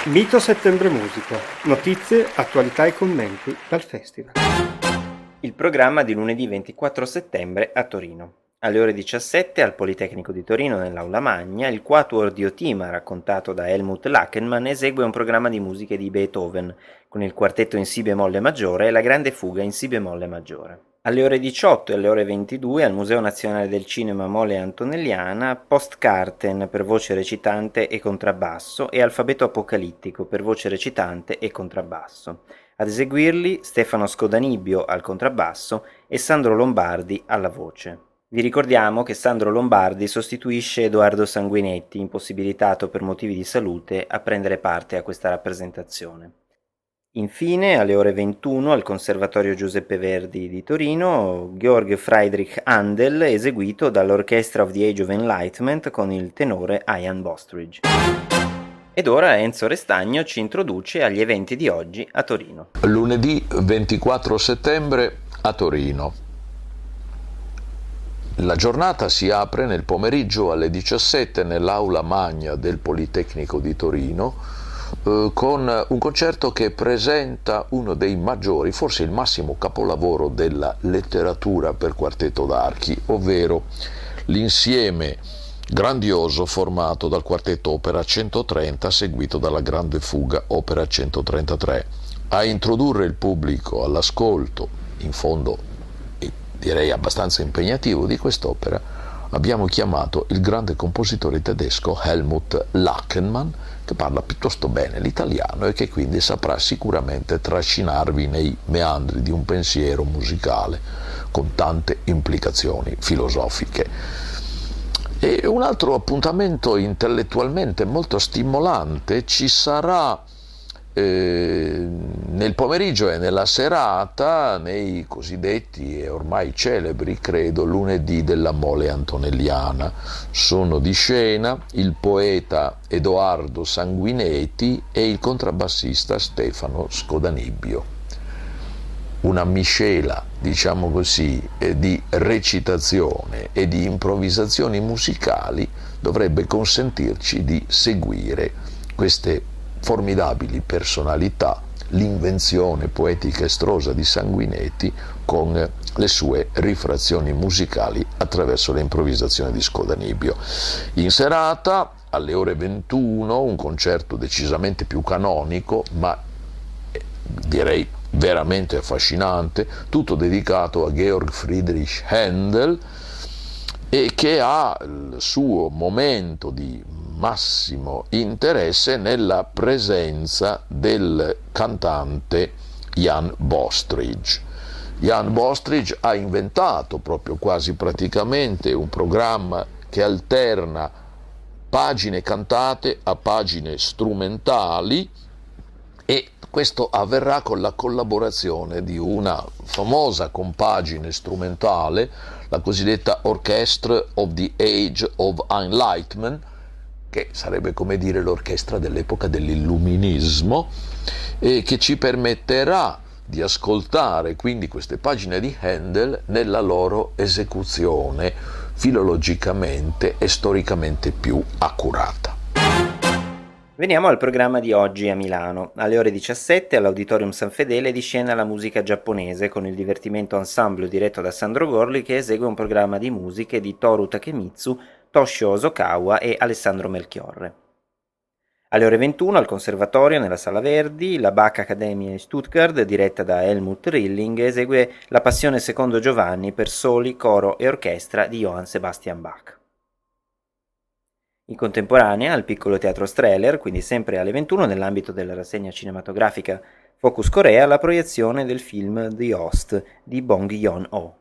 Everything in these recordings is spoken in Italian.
Mito Settembre Musica. Notizie, attualità e commenti dal festival. Il programma di lunedì 24 settembre a Torino. Alle ore 17 al Politecnico di Torino nell'Aula Magna il Quatuor Diotima, raccontato da Helmut Lachenmann, esegue un programma di musiche di Beethoven con il quartetto in Si bemolle maggiore e la grande fuga in Si bemolle maggiore. Alle ore 18 e alle ore 22 al Museo Nazionale del Cinema Mole Antonelliana Postkarten per voce recitante e contrabbasso e Alfabeto Apocalittico per voce recitante e contrabbasso. Ad eseguirli Stefano Scodanibio al contrabbasso e Sandro Lombardi alla voce. Vi ricordiamo che Sandro Lombardi sostituisce Edoardo Sanguinetti, impossibilitato per motivi di salute a prendere parte a questa rappresentazione. Infine, alle ore 21 al Conservatorio Giuseppe Verdi di Torino, Georg Friedrich Handel eseguito dall'Orchestra of the Age of Enlightenment con il tenore Ian Bostridge. Ed ora Enzo Restagno ci introduce agli eventi di oggi a Torino. Lunedì 24 settembre a Torino. La giornata si apre nel pomeriggio alle 17 nell'Aula Magna del Politecnico di Torino con un concerto che presenta uno dei maggiori, forse il massimo capolavoro della letteratura per quartetto d'archi, ovvero l'insieme grandioso formato dal quartetto Opera 130 seguito dalla grande fuga Opera 133. A introdurre il pubblico all'ascolto, in fondo direi abbastanza impegnativo, di quest'opera abbiamo chiamato il grande compositore tedesco Helmut Lachenmann, che parla piuttosto bene l'italiano e che quindi saprà sicuramente trascinarvi nei meandri di un pensiero musicale con tante implicazioni filosofiche. E un altro appuntamento intellettualmente molto stimolante ci sarà nel pomeriggio e nella serata nei cosiddetti e ormai celebri, credo, lunedì della Mole Antonelliana. Sono di scena il poeta Edoardo Sanguinetti e il contrabbassista Stefano Scodanibio. Una miscela, diciamo così, di recitazione e di improvvisazioni musicali dovrebbe consentirci di seguire queste formidabili personalità, l'invenzione poetica estrosa di Sanguinetti con le sue rifrazioni musicali attraverso le improvvisazioni di Scodanibio. In serata, alle ore 21, un concerto decisamente più canonico, ma direi veramente affascinante, tutto dedicato a Georg Friedrich Händel, e che ha il suo momento di massimo interesse nella presenza del cantante Ian Bostridge. Ian Bostridge ha inventato proprio quasi praticamente un programma che alterna pagine cantate a pagine strumentali, e questo avverrà con la collaborazione di una famosa compagine strumentale, la cosiddetta Orchestra of the Age of Enlightenment, che sarebbe come dire l'orchestra dell'epoca dell'illuminismo, e che ci permetterà di ascoltare quindi queste pagine di Handel nella loro esecuzione filologicamente e storicamente più accurata. Veniamo al programma di oggi a Milano. Alle ore 17 all'Auditorium San Fedele di scena la musica giapponese con il divertimento ensemble diretto da Sandro Gorli, che esegue un programma di musiche di Toru Takemitsu, Toshio Osokawa e Alessandro Melchiorre. Alle ore 21 al Conservatorio nella Sala Verdi la Bach Academy Stuttgart, diretta da Helmut Rilling, esegue La Passione secondo Giovanni per soli, coro e orchestra di Johann Sebastian Bach. In contemporanea al Piccolo Teatro Strehler, quindi sempre alle 21 nell'ambito della rassegna cinematografica Focus Corea, la proiezione del film The Host di Bong Joon-ho.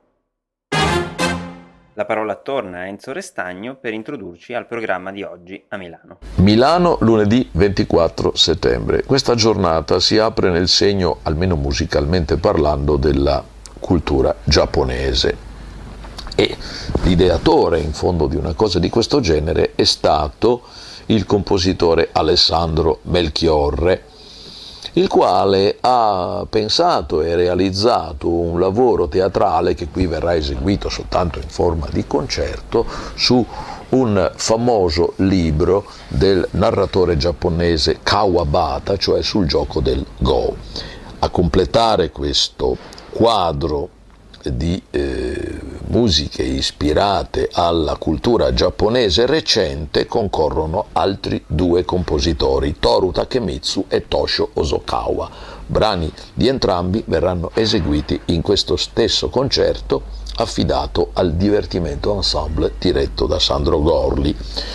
La parola torna a Enzo Restagno per introdurci al programma di oggi a Milano. Milano, lunedì 24 settembre. Questa giornata si apre nel segno, almeno musicalmente parlando, della cultura giapponese. E l'ideatore, in fondo, di una cosa di questo genere è stato il compositore Alessandro Melchiorre, il quale ha pensato e realizzato un lavoro teatrale che qui verrà eseguito soltanto in forma di concerto su un famoso libro del narratore giapponese Kawabata, cioè sul gioco del Go. A completare questo quadro di musiche ispirate alla cultura giapponese recente concorrono altri due compositori, Toru Takemitsu e Toshio Hosokawa. Brani di entrambi verranno eseguiti in questo stesso concerto affidato al Divertimento Ensemble diretto da Sandro Gorli.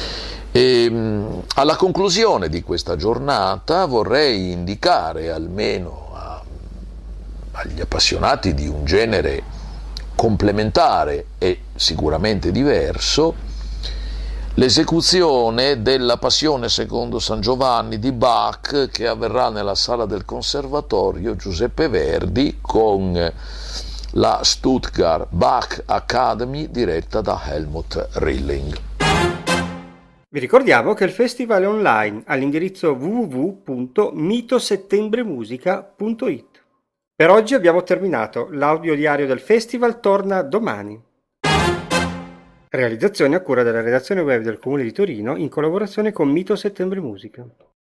Alla conclusione di questa giornata vorrei indicare almeno agli appassionati di un genere complementare e sicuramente diverso l'esecuzione della Passione secondo San Giovanni di Bach, che avverrà nella sala del Conservatorio Giuseppe Verdi con la Stuttgart Bach Academy diretta da Helmut Rilling. Vi ricordiamo che il festival è online all'indirizzo www.mitosettembremusica.it. Per oggi abbiamo terminato, l'audio diario del festival torna domani. Realizzazione a cura della redazione web del Comune di Torino in collaborazione con Mito Settembre Musica.